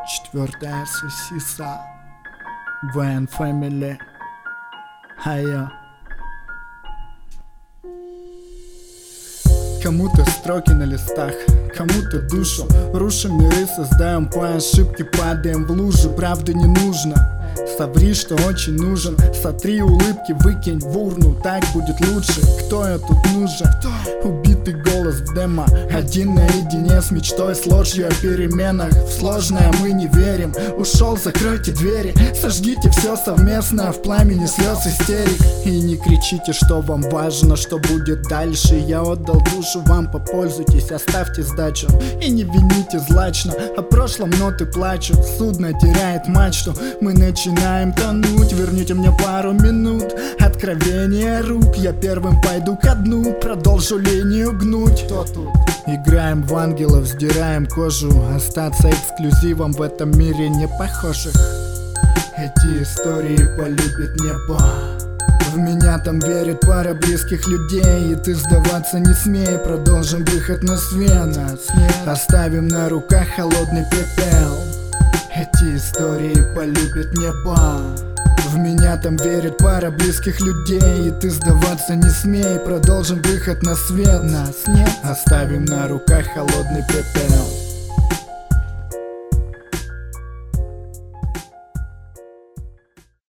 Четвертая сосиса. Вэн Фэмили. Хайо. Кому-то строки на листах, кому-то душу. Рушим миры, создаем по ошибке, падаем в лужи. Правда не нужно. Соври, что очень нужен. Сотри улыбки, выкинь в урну, так будет лучше. Кто я тут нужен? Убитый голос в демо. Один наедине с мечтой, с ложью о переменах. В сложное мы не верим. Ушел, закройте двери. Сожгите все совместно в пламени слез истерик. И не кричите, что вам важно, что будет дальше. Я отдал душу вам, попользуйтесь, оставьте сдачу. И не вините злачно, о прошлом ноты плачут. Судно теряет мачту, мы начинаем тонуть. Верните мне пару минут, откровение рук. Я первым пойду ко дну, продолжу линию гнуть. Кто тут? Играем в ангелов, сдираем кожу. Остаться эксклюзивом в этом мире не похожих. Эти истории полюбит небо. В меня там верит пара близких людей. И ты сдаваться не смей, продолжим выход на свет. Оставим на руках холодный пепел. Эти истории полюбит небо. В меня там верит пара близких людей. И ты сдаваться не смей, продолжим выход на свет. Нас нет, оставим на руках холодный пепел.